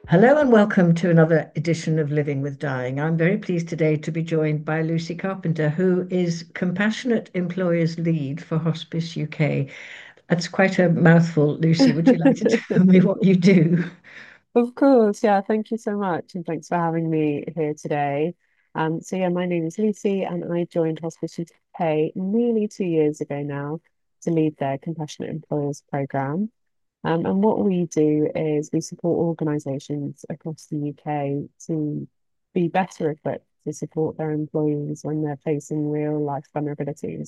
Hello and welcome to another edition of Living with Dying. I'm very pleased today to be joined by Lucy Carpenter, who is Compassionate Employers Lead for Hospice UK. That's quite a mouthful, Lucy. Would you like to tell me what you do? Of course, yeah. Thank you so much, and thanks for having me here today. My name is Lucy, and I joined Hospice UK nearly 2 years ago now to lead their Compassionate Employers program. And what we do is we support organisations across the UK to be better equipped to support their employees when they're facing real life vulnerabilities.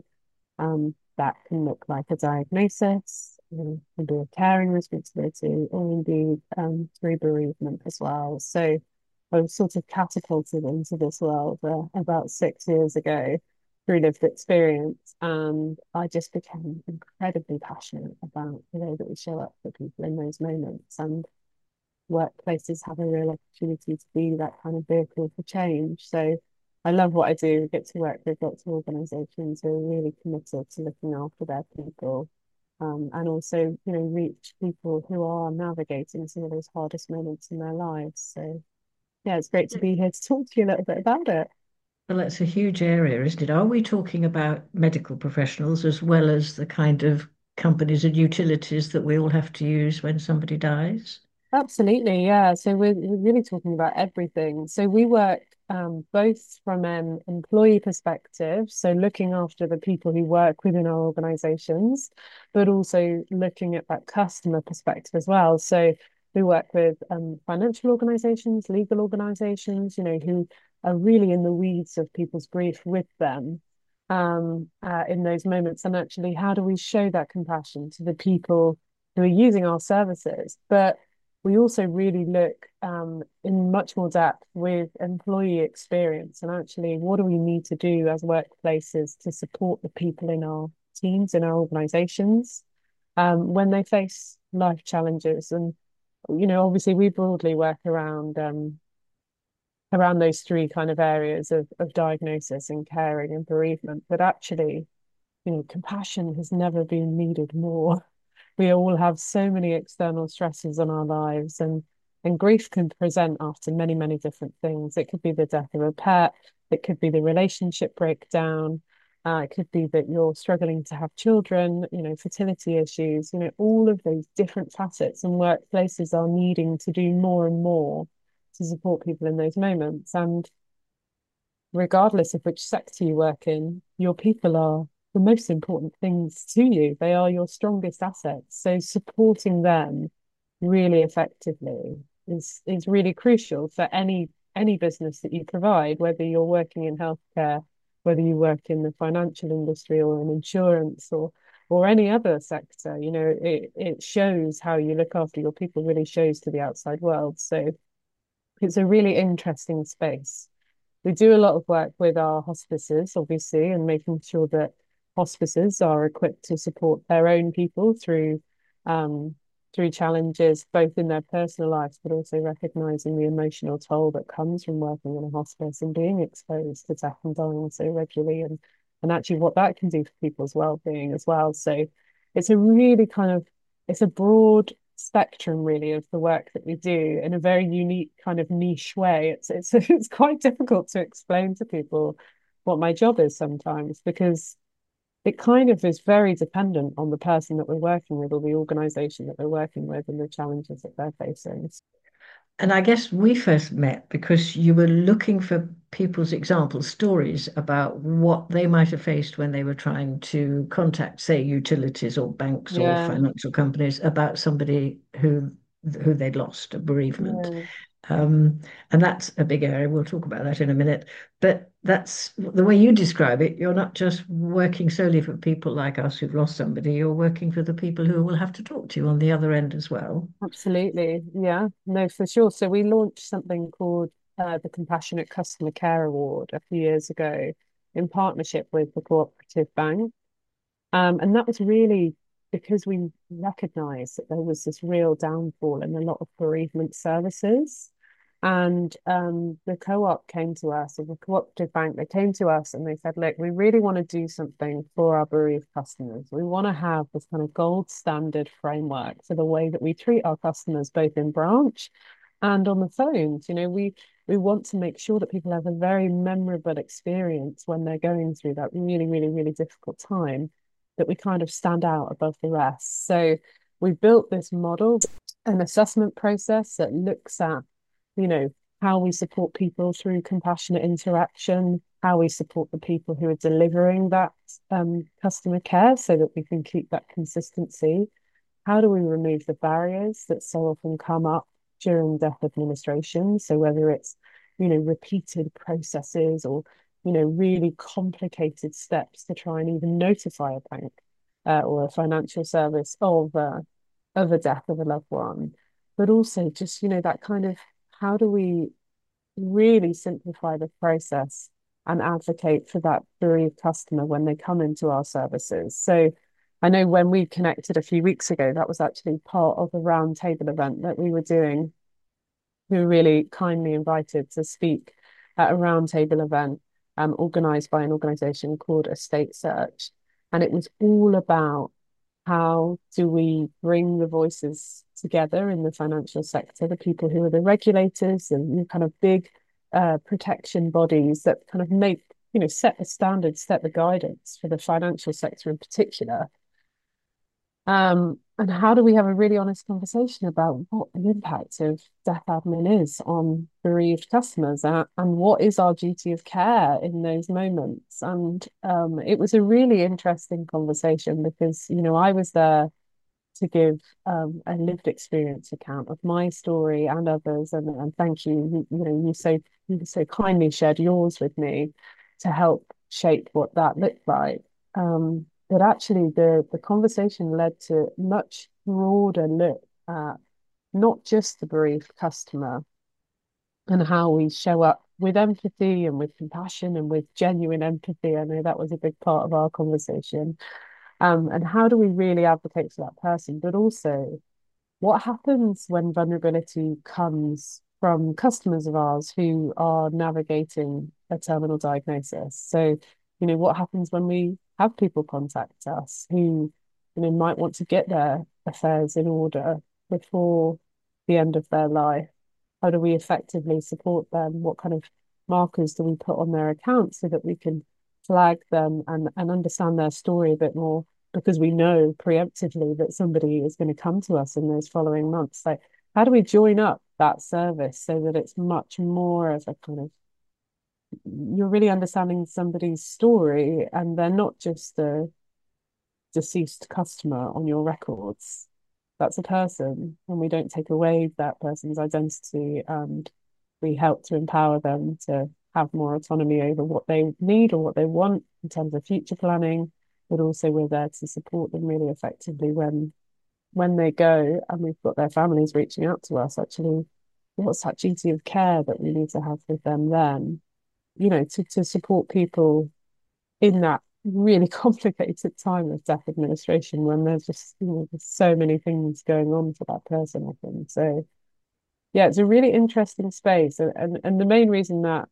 That can look like a diagnosis, can be a caring responsibility, or indeed through bereavement as well. So I was sort of catapulted into this world about 6 years ago through lived experience, and I just became incredibly passionate about the way that we show up for people in those moments. And workplaces have a real opportunity to be that kind of vehicle for change. So I love what I do. Get to work with lots of organisations who are really committed to looking after their people, and also, reach people who are navigating some of those hardest moments in their lives. So yeah, it's great to be here to talk to you a little bit about it. Well, that's a huge area, isn't it? Are we talking about medical professionals as well as the kind of companies and utilities that we all have to use when somebody dies? Absolutely, yeah. So we're really talking about everything. So we work both from an employee perspective, so looking after the people who work within our organizations, but also looking at that customer perspective as well. So we work with financial organizations, legal organizations, who are really in the weeds of people's grief with them in those moments. And actually, how do we show that compassion to the people who are using our services? But we also really look in much more depth with employee experience and actually what do we need to do as workplaces to support the people in our teams, in our organizations, when they face life challenges. And, obviously we broadly work around those three kind of areas of diagnosis and caring and bereavement. But actually, compassion has never been needed more. We all have so many external stresses on our lives, and grief can present after many, many different things. It could be the death of a pet, it could be the relationship breakdown, it could be that you're struggling to have children, fertility issues, all of those different facets, and workplaces are needing to do more and more to support people in those moments. And regardless of which sector you work in, your people are the most important things to you. They are your strongest assets. So supporting them really effectively is really crucial for any business that you provide, whether you're working in healthcare, whether you work in the financial industry or in insurance or any other sector. It shows how you look after your people, really shows to the outside world. So it's a really interesting space. We do a lot of work with our hospices, obviously, and making sure that hospices are equipped to support their own people um, through challenges, both in their personal lives, but also recognizing the emotional toll that comes from working in a hospice and being exposed to death and dying so regularly, and actually what that can do for people's well-being as well. So it's a really it's a broad spectrum really of the work that we do in a very unique kind of niche way. It's quite difficult to explain to people what my job is sometimes because it kind of is very dependent on the person that we're working with or the organization that we're working with and the challenges that they're facing. And I guess we first met because you were looking for people's example stories about what they might have faced when they were trying to contact, say, utilities or banks or Yeah, financial companies about somebody who they'd lost, a bereavement. yeah. Um, and that's a big area. We'll talk about that in a minute. But that's the way you describe it. You're not just working solely for people like us who've lost somebody, you're working for the people who will have to talk to you on the other end as well. Absolutely. Yeah, no, for sure. So we launched something called the Compassionate Customer Care Award a few years ago in partnership with the Cooperative Bank. And that was really because we recognized that there was this real downfall in a lot of bereavement services. And the co-op came to us, or the cooperative bank, they came to us and they said, look, we really want to do something for our bereaved customers. We want to have this kind of gold standard framework for the way that we treat our customers, both in branch and on the phones. We want to make sure that people have a very memorable experience when they're going through that really, really, really difficult time, that we kind of stand out above the rest. So we built this model, an assessment process that looks at, you know, how we support people through compassionate interaction, how we support the people who are delivering that customer care so that we can keep that consistency. How do we remove the barriers that so often come up during death administration? So whether it's, repeated processes or, really complicated steps to try and even notify a bank or a financial service of a death of a loved one. But also just, that kind of how do we really simplify the process and advocate for that bereaved customer when they come into our services. So I know when we connected a few weeks ago, that was actually part of a roundtable event that we were doing. We were really kindly invited to speak at a roundtable event organized by an organization called Estate Search. And it was all about how do we bring the voices together in the financial sector, the people who are the regulators and kind of big protection bodies that kind of make, set the standards, set the guidance for the financial sector in particular. And how do we have a really honest conversation about what the impact of death admin is on bereaved customers and what is our duty of care in those moments? And it was a really interesting conversation because, I was there to give a lived experience account of my story and others. And thank you. You so kindly shared yours with me to help shape what that looked like. But actually, the conversation led to much broader look at not just the bereaved customer and how we show up with empathy and with compassion and with genuine empathy. I know that was a big part of our conversation. And how do we really advocate for that person? But also, what happens when vulnerability comes from customers of ours who are navigating a terminal diagnosis? So, what happens when we have people contact us who, might want to get their affairs in order before the end of their life? How do we effectively support them? What kind of markers do we put on their account so that we can flag them and understand their story a bit more? Because we know preemptively that somebody is going to come to us in those following months. Like, how do we join up that service so that it's much more of a kind of you're really understanding somebody's story and they're not just a deceased customer on your records. That's a person, and we don't take away that person's identity, and we help to empower them to have more autonomy over what they need or what they want in terms of future planning. But also we're there to support them really effectively when they go, and we've got their families reaching out to us. Actually, what's that duty of care that we need to have with them then? To support people in that really complicated time of death administration when there's just, there's so many things going on for that person, I think. So yeah, it's a really interesting space. And the main reason that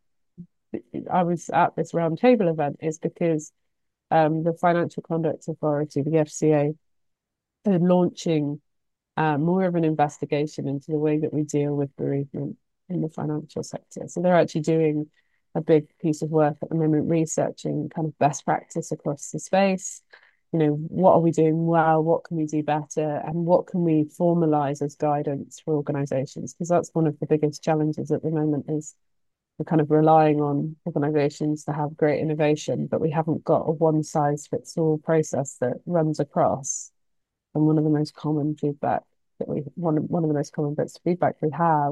I was at this roundtable event is because the Financial Conduct Authority, the FCA, are launching more of an investigation into the way that we deal with bereavement in the financial sector. So they're actually doing a big piece of work at the moment, researching kind of best practice across the space. What are we doing well? What can we do better? And what can we formalize as guidance for organizations? Because that's one of the biggest challenges at the moment is we're kind of relying on organizations to have great innovation, but we haven't got a one size fits all process that runs across. And one of the most common feedback one of the most common bits of feedback we have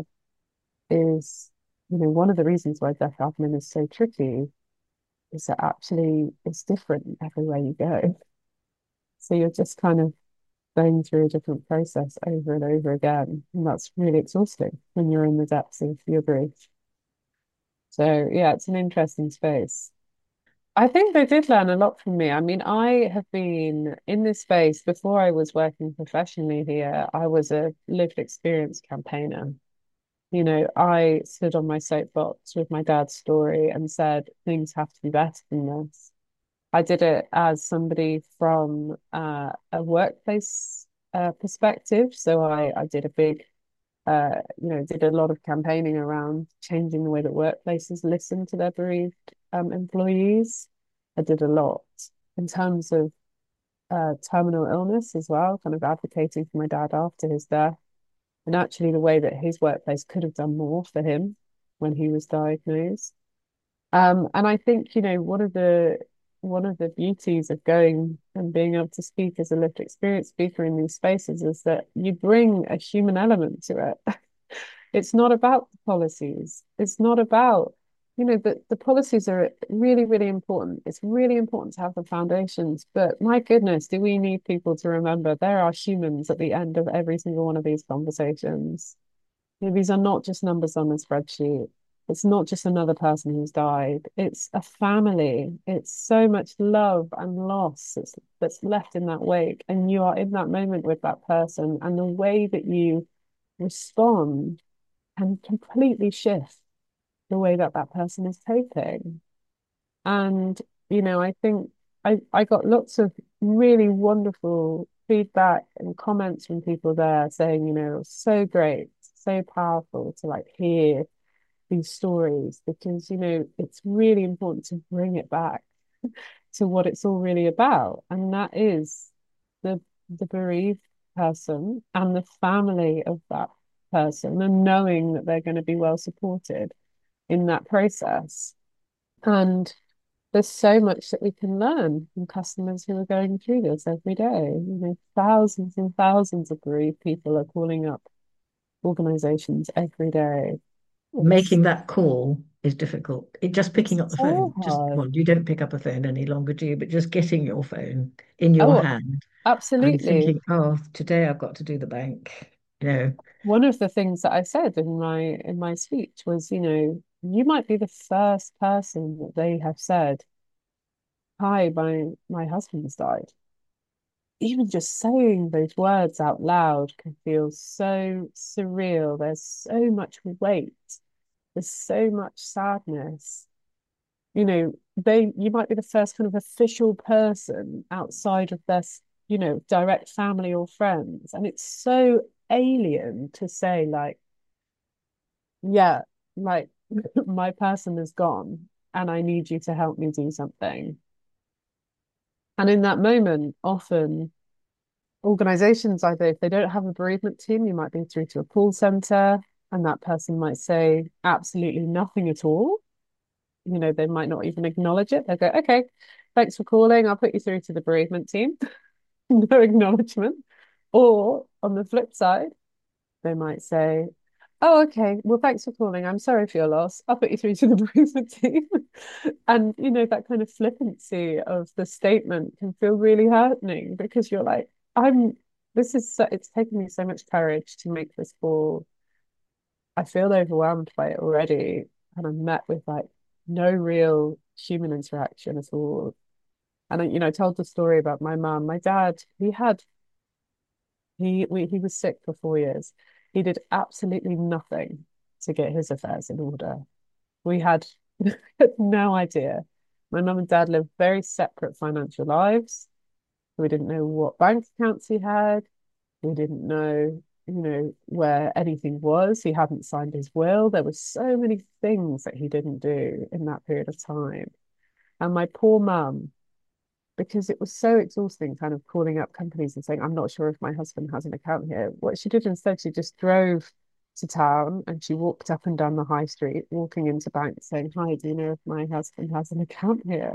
is, one of the reasons why deaf admin is so tricky is that actually it's different everywhere you go. So you're just kind of going through a different process over and over again. And that's really exhausting when you're in the depths of your grief. So yeah, it's an interesting space. I think they did learn a lot from me. I mean, I have been in this space before I was working professionally here. I was a lived experience campaigner. I stood on my soapbox with my dad's story and said things have to be better than this. I did it as somebody from a workplace perspective. So I did a big Did a lot of campaigning around changing the way that workplaces listen to their bereaved employees. I did a lot in terms of terminal illness as well, kind of advocating for my dad after his death, and actually the way that his workplace could have done more for him when he was diagnosed. And I think, one of the beauties of going and being able to speak as a lived experience speaker in these spaces is that you bring a human element to it. It's not about the policies. It's not about, the policies are really, really important. It's really important to have the foundations, but my goodness, do we need people to remember there are humans at the end of every single one of these conversations. These are not just numbers on a spreadsheet. It's not just another person who's died. It's a family. It's so much love and loss that's left in that wake. And you are in that moment with that person. And the way that you respond can completely shift the way that that person is coping. And, I think I got lots of really wonderful feedback and comments from people there saying, it was so great, so powerful to like hear these stories because, it's really important to bring it back to what it's all really about. And that is the the bereaved person and the family of that person and knowing that they're going to be well supported in that process. And there's so much that we can learn from customers who are going through this every day. Thousands and thousands of bereaved people are calling up organizations every day. It's Making that call is difficult. Just it's picking up the so phone, just, hard. well, you don't pick up a phone any longer, do you? But just getting your phone in your Oh, hand and absolutely. thinking, oh, today I've got to do the bank, you know. One of the things that I said in my speech was, you might be the first person that they have said, "Hi, my husband's died." Even just saying those words out loud can feel so surreal. There's so much weight. There's so much sadness. You might be the first kind of official person outside of their, direct family or friends. And it's so alien to say, like, yeah, like my person is gone and I need you to help me do something. And in that moment, often organizations, either if they don't have a bereavement team, you might be through to a call center, and that person might say absolutely nothing at all. They might not even acknowledge it. They'll go, okay, thanks for calling. I'll put you through to the bereavement team. No acknowledgement. Or on the flip side, they might say, oh, okay, well, thanks for calling. I'm sorry for your loss. I'll put you through to the bereavement team. And, that kind of flippancy of the statement can feel really hurting because you're like, it's taken me so much courage to make this call. I feel overwhelmed by it already. And I'm met with like no real human interaction at all. And I told the story about my mum. My dad, he was sick for 4 years. He did absolutely nothing to get his affairs in order. We had no idea. My mum and dad lived very separate financial lives. We didn't know what bank accounts he had. We didn't know, where anything was. He hadn't signed his will. There were so many things that he didn't do in that period of time. And my poor mum, because it was so exhausting kind of calling up companies and saying, I'm not sure if my husband has an account here. What she did instead, she just drove to town and she walked up and down the high street, walking into banks saying, hi, do you know if my husband has an account here?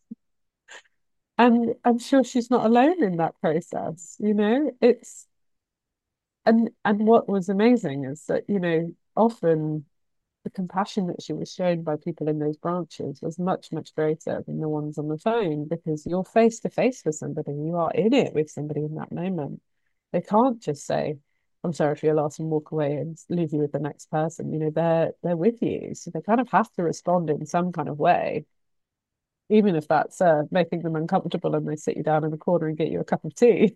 And I'm sure she's not alone in that process, it's and what was amazing is that, often the compassion that she was shown by people in those branches was much, much greater than the ones on the phone because you're face to face with somebody, you are in it with somebody in that moment. They can't just say, I'm sorry for your loss and walk away and leave you with the next person. They're with you. So they kind of have to respond in some kind of way, even if that's making them uncomfortable and they sit you down in the corner and get you a cup of tea,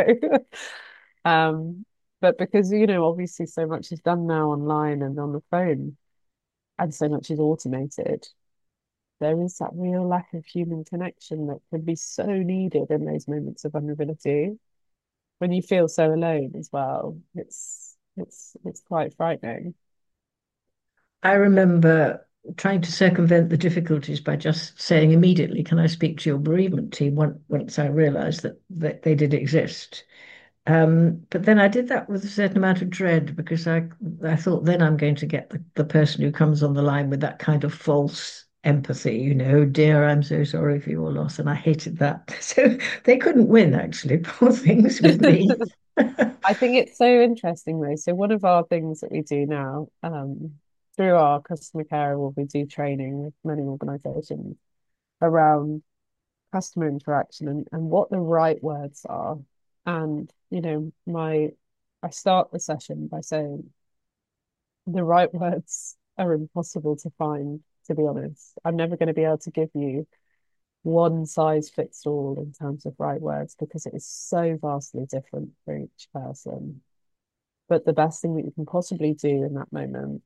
Um, but because, obviously so much is done now online and on the phone, and so much is automated, there is that real lack of human connection that can be so needed in those moments of vulnerability when you feel so alone as well. It's quite frightening. I remember trying to circumvent the difficulties by just saying immediately, "Can I speak to your bereavement team?" Once I realized that they did exist. But then I did that with a certain amount of dread because I thought then I'm going to get the person who comes on the line with that kind of false empathy, dear, I'm so sorry for your loss. And I hated that. So they couldn't win, actually, poor things with me. I think it's so interesting though. So one of our things that we do now, through our customer care award, we do training with many organizations around customer interaction and what the right words are. And, I start the session by saying the right words are impossible to find, to be honest. I'm never going to be able to give you one size fits all in terms of right words because it is so vastly different for each person. But the best thing that you can possibly do in that moment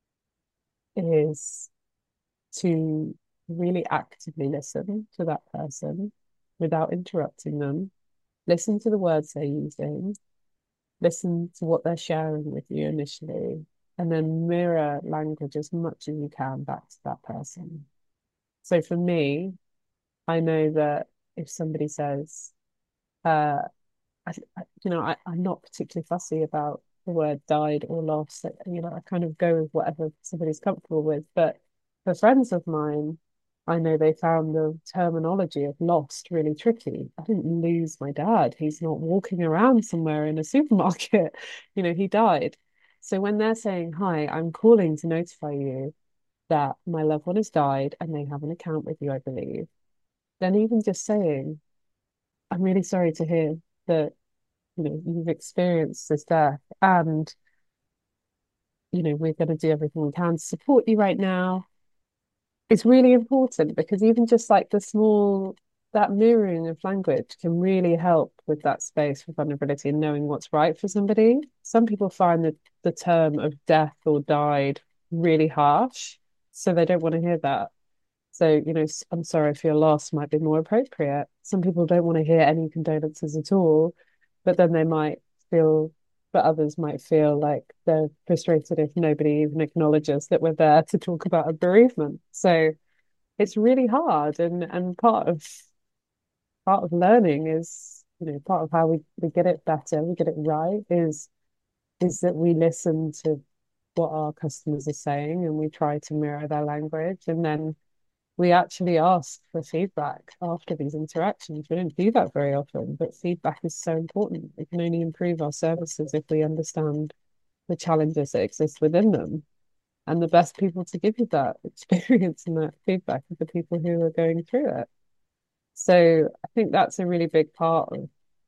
is to really actively listen to that person without interrupting them. Listen to the words they're using, listen to what they're sharing with you initially, and then mirror language as much as you can back to that person. So for me, I know that if somebody says, uh, I'm not particularly fussy about the word died or lost. I kind of go with whatever somebody's comfortable with. But for friends of mine, I know they found the terminology of lost really tricky. I didn't lose my dad. He's not walking around somewhere in a supermarket. He died. So when they're saying, "Hi, I'm calling to notify you that my loved one has died and they have an account with you, I believe," then even just saying, "I'm really sorry to hear that you've experienced this death and we're going to do everything we can to support you right now." It's really important because even just like that mirroring of language can really help with that space for vulnerability and knowing what's right for somebody. Some people find that the term of death or died really harsh, so they don't want to hear that. So, I'm sorry for your loss might be more appropriate. Some people don't want to hear any condolences at all, but then they might feel, but others might feel like they're frustrated if nobody even acknowledges that we're there to talk about a bereavement. So it's really hard, and part of learning is, part of how we get it better, we get it right is that we listen to what our customers are saying and we try to mirror their language, and then we actually ask for feedback after these interactions. We don't do that very often, but feedback is so important. We can only improve our services if we understand the challenges that exist within them. And the best people to give you that experience and that feedback are the people who are going through it. So I think that's a really big part of,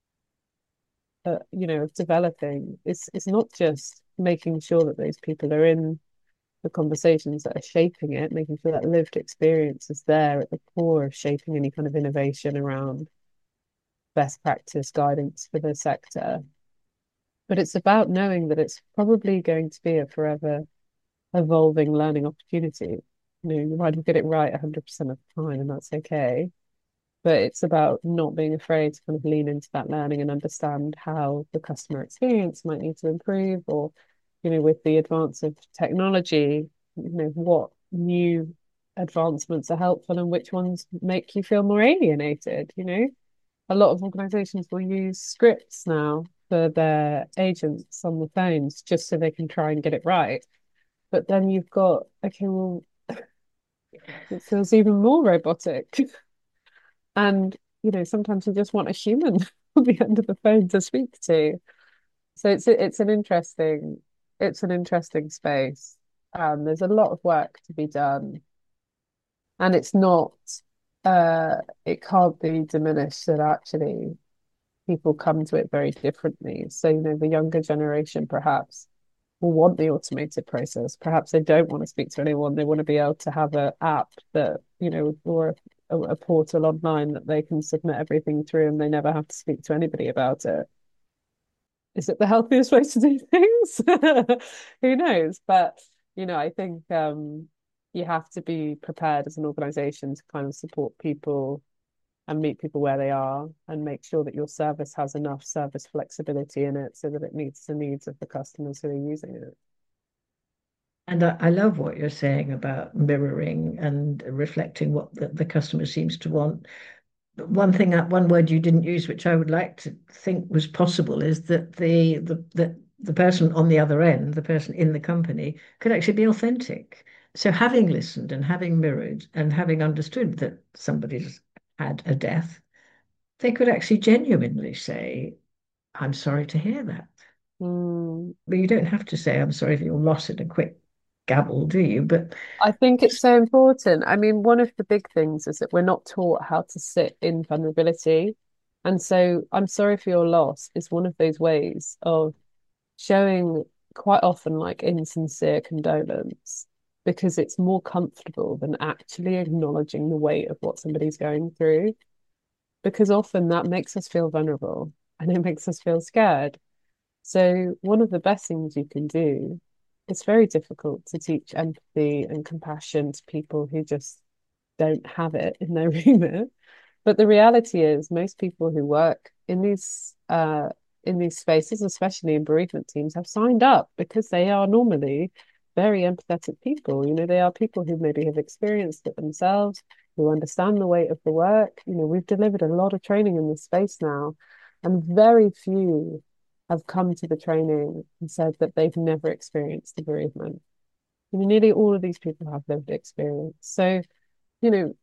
of developing. It's not just making sure that those people are in the conversations that are shaping it, making sure that lived experience is there at the core of shaping any kind of innovation around best practice guidance for the sector. But it's about knowing that it's probably going to be a forever evolving learning opportunity. You might get it right 100% of the time, and that's okay. But it's about not being afraid to kind of lean into that learning and understand how the customer experience might need to improve, or, with the advance of technology, what new advancements are helpful and which ones make you feel more alienated. A lot of organizations will use scripts now for their agents on the phones just so they can try and get it right. But then you've got, okay, well, it feels even more robotic. And, sometimes you just want a human on the end of the phone to speak to. So it's an interesting space. There's a lot of work to be done, and it can't be diminished that actually people come to it very differently. So, the younger generation perhaps will want the automated process. Perhaps they don't want to speak to anyone. They want to be able to have an app that, or a portal online that they can submit everything through and they never have to speak to anybody about it. Is it the healthiest way to do things? Who knows? But, I think you have to be prepared as an organization to kind of support people and meet people where they are and make sure that your service has enough service flexibility in it so that it meets the needs of the customers who are using it. And I love what you're saying about mirroring and reflecting what the customer seems to want. But one word you didn't use, which I would like to think was possible, is that the person on the other end, the person in the company, could actually be authentic. So having listened and having mirrored and having understood that somebody's had a death, they could actually genuinely say, "I'm sorry to hear that." Mm. But you don't have to say, "I'm sorry for your loss" in a quick gabble, do you? But I think it's so important. I mean, one of the big things is that we're not taught how to sit in vulnerability. And so I'm sorry for your loss is one of those ways of showing quite often like insincere condolence because it's more comfortable than actually acknowledging the weight of what somebody's going through. Because often that makes us feel vulnerable and it makes us feel scared. So, one of the best things you can do, it's very difficult to teach empathy and compassion to people who just don't have it in their remit. But the reality is, most people who work in these spaces, especially in bereavement teams, have signed up because they are normally very empathetic people. You know, they are people who maybe have experienced it themselves, who understand the weight of the work. You know, we've delivered a lot of training in this space now, and very few have come to the training and said that they've never experienced the bereavement. I mean, nearly all of these people have lived experience. So, you know,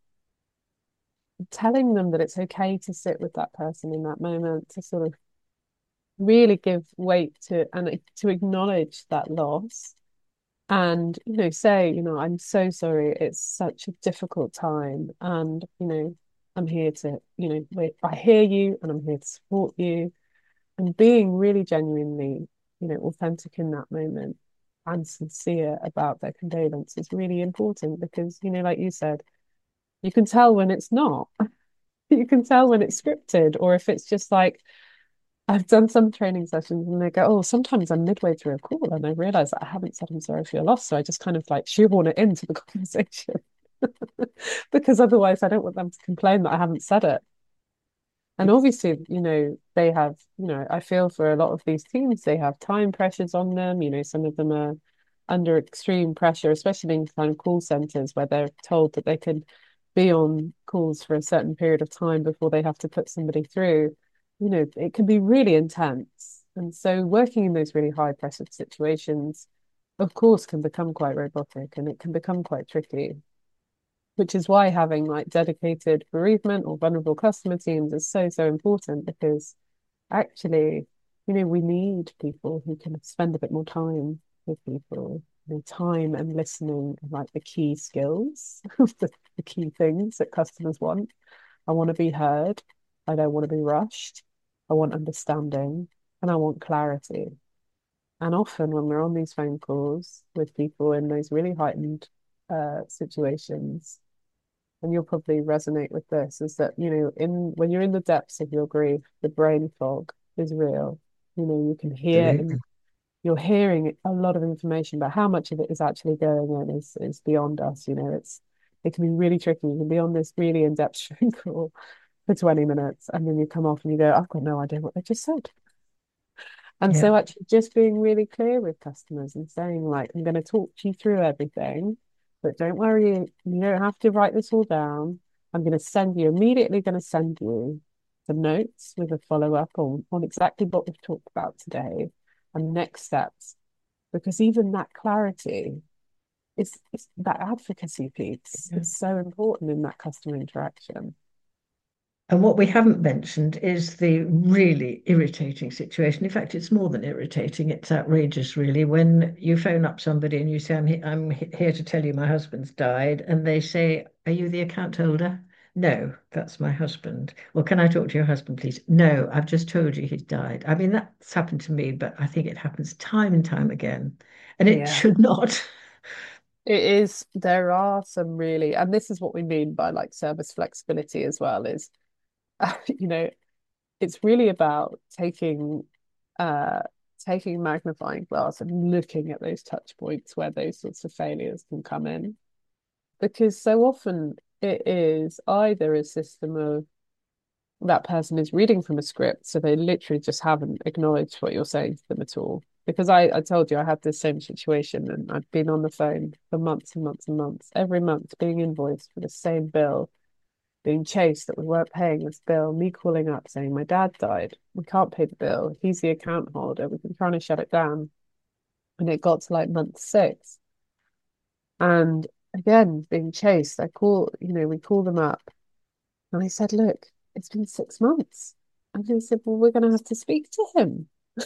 telling them that it's okay to sit with that person in that moment, to sort of really give weight to and to acknowledge that loss and, you know, say, you know, I'm so sorry. It's such a difficult time. And, you know, I'm here to, you know, I hear you and I'm here to support you. And being really genuinely, you know, authentic in that moment and sincere about their condolence is really important because, you know, like you said, you can tell when it's not. You can tell when it's scripted or if it's just like I've done some training sessions and they go, oh, sometimes I'm midway through a call and I realize that I haven't said I'm sorry for your loss. So I just kind of like shoehorn it into the conversation because otherwise I don't want them to complain that I haven't said it. And obviously, you know, they have, you know, I feel for a lot of these teams, they have time pressures on them. You know, some of them are under extreme pressure, especially in kind of call centers where they're told that they can be on calls for a certain period of time before they have to put somebody through. You know, it can be really intense. And so working in those really high pressure situations, of course, can become quite robotic and it can become quite tricky, which is why having like dedicated bereavement or vulnerable customer teams is so, so important because actually, you know, we need people who can spend a bit more time with people. You know, time and listening are like the key skills, the key things that customers want. I want to be heard. I don't want to be rushed. I want understanding and I want clarity. And often when we're on these phone calls with people in those really heightened situations, and you'll probably resonate with this, is that, you know, in when you're in the depths of your grief, the brain fog is real. You know, you can hear and absolutely. you're hearing a lot of information, but how much of it is actually going in is beyond us. You know, it can be really tricky. You can be on this really in-depth phone call for 20 minutes and then you come off and you go, I've got no idea what they just said. And Yeah. so actually just being really clear with customers and saying like, I'm going to talk you through everything, but don't worry, you don't have to write this all down. I'm going to send you immediately going to send you some notes with a follow-up on exactly what we've talked about today and next steps. Because even that clarity is that advocacy piece Yeah. is so important in that customer interaction. And what we haven't mentioned is the really irritating situation. In fact, it's more than irritating, it's outrageous, really, when you phone up somebody and you say, I'm here to tell you my husband's died, and they say, "Are you the account holder?" "No, that's my husband." "Well, can I talk to your husband, please?" "No, I've just told you he's died." I mean, that's happened to me, but I think it happens time and time again, and it Yeah. should not. It is, there are some really, and this is what we mean by like service flexibility as well, is you know, it's really about uh taking a magnifying glass and looking at those touch points where those sorts of failures can come in. Because so often it is either a system of that person is reading from a script, so they literally just haven't acknowledged what you're saying to them at all. Because I told you I had this same situation and I'd been on the phone for months and months and months, every month being invoiced for the same bill, being chased that we weren't paying this bill, me calling up saying my dad died. We can't pay the bill. He's the account holder. We've been trying to shut it down. And it got to like month 6. And again, being chased, we call them up. And I said, look, it's been 6 months. And they said, well, we're going to have to speak to him.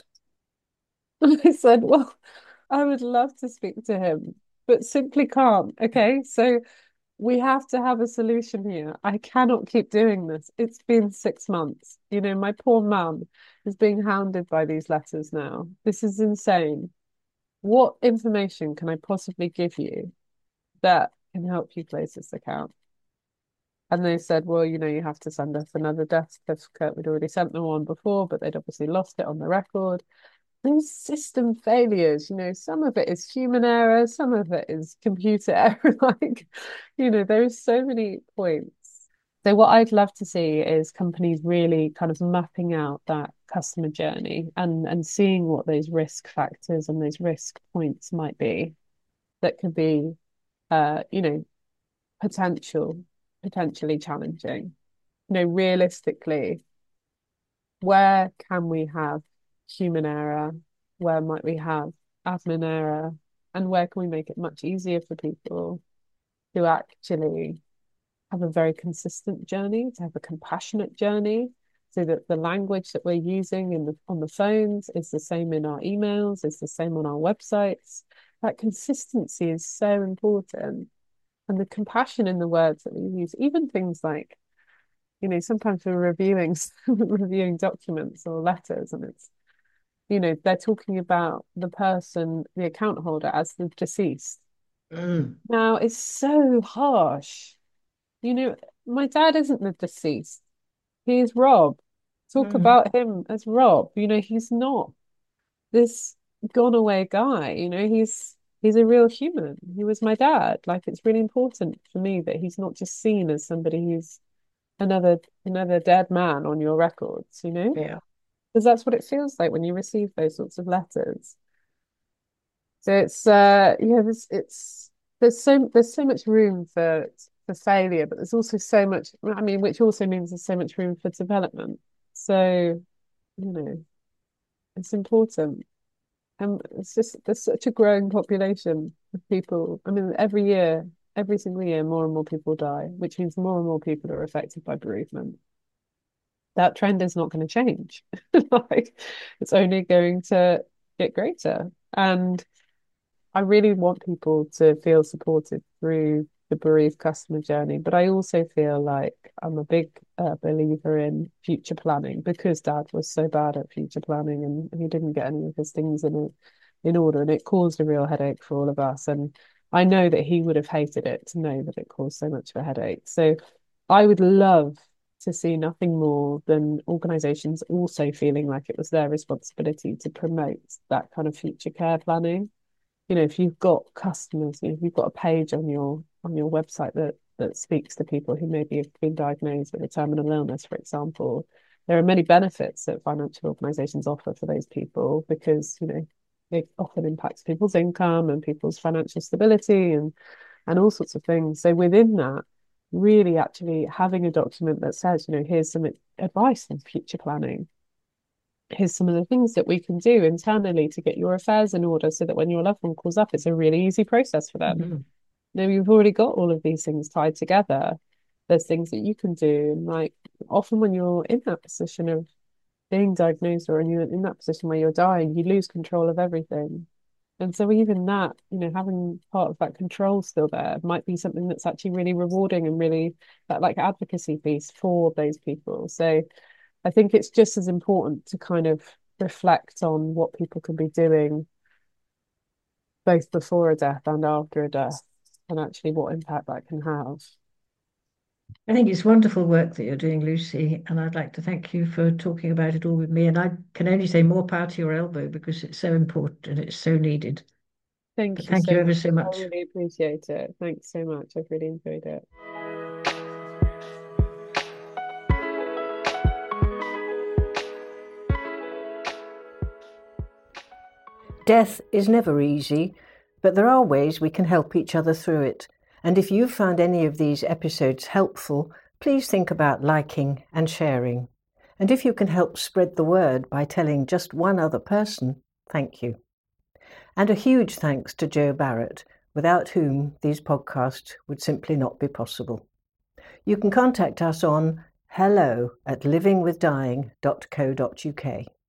And I said, well, I would love to speak to him, but simply can't. Okay. So we have to have a solution here. I cannot keep doing this. It's been 6 months. My poor mum is being hounded by these letters now. This is insane. What information can I possibly give you that can help you close this account? And they said, well, you have to send us another death certificate. We'd already sent them one before, but they'd obviously lost it on the record. Those system failures, some of it is human error, some of it is computer error. There is so many points. So what I'd love to see is companies really kind of mapping out that customer journey and seeing what those risk factors and those risk points might be that could be you know, potentially challenging. Realistically, where can we have human error? Where might we have admin error? And where can we make it much easier for people to actually have a very consistent journey, to have a compassionate journey, so that the language that we're using on the phones is the same in our emails, is the same on our websites. That consistency is so important. And the compassion in the words that we use, even things like, sometimes we're reviewing documents or letters, and they're talking about the person, the account holder, as the deceased. Mm. Now, it's so harsh. You know, my dad isn't the deceased. He's Rob. Talk Mm. about him as Rob. He's not this gone away guy. He's a real human. He was my dad. Like, it's really important for me that he's not just seen as somebody who's another dead man on your records, Yeah. because that's what it feels like when you receive those sorts of letters. So it's yeah, there's so much room for failure, but there's also so much, I mean, which also means there's so much room for development. So, you know, it's important. And it's just there's such a growing population of people. I mean, every single year, more and more people die, which means more and more people are affected by bereavement. That trend is not going to change. Like, it's only going to get greater. And I really want people to feel supported through the bereaved customer journey, but I also feel like I'm a big believer in future planning, because Dad was so bad at future planning and he didn't get any of his things in order, and it caused a real headache for all of us. And I know that he would have hated it to know that it caused so much of a headache. So I would love to see nothing more than organizations also feeling like it was their responsibility to promote that kind of future care planning. If you've got customers, if you've got a page on your website that speaks to people who maybe have been diagnosed with a terminal illness, for example, there are many benefits that financial organizations offer for those people, because it often impacts people's income and people's financial stability and all sorts of things. So within that, really actually having a document that says, here's some advice on future planning. Here's some of the things that we can do internally to get your affairs in order, so that when your loved one calls up, it's a really easy process for them. Mhm. You've already got all of these things tied together. There's things that you can do. And like, often when you're in that position of being diagnosed, or you're in that position where you're dying, you lose control of everything. And so even that, having part of that control still there might be something that's actually really rewarding, and really that like advocacy piece for those people. So I think it's just as important to kind of reflect on what people can be doing both before a death and after a death, and actually what impact that can have. I think it's wonderful work that you're doing, Lucy, and I'd like to thank you for talking about it all with me. And I can only say more power to your elbow, because it's so important and it's so needed. But Thank you thank so you much. ever so I much. really appreciate it. Thanks so much. I've really enjoyed it. Death is never easy, but there are ways we can help each other through it. And if you've found any of these episodes helpful, please think about liking and sharing. And if you can help spread the word by telling just one other person, thank you. And a huge thanks to Jo Barrett, without whom these podcasts would simply not be possible. You can contact us on hello@livingwithdying.co.uk.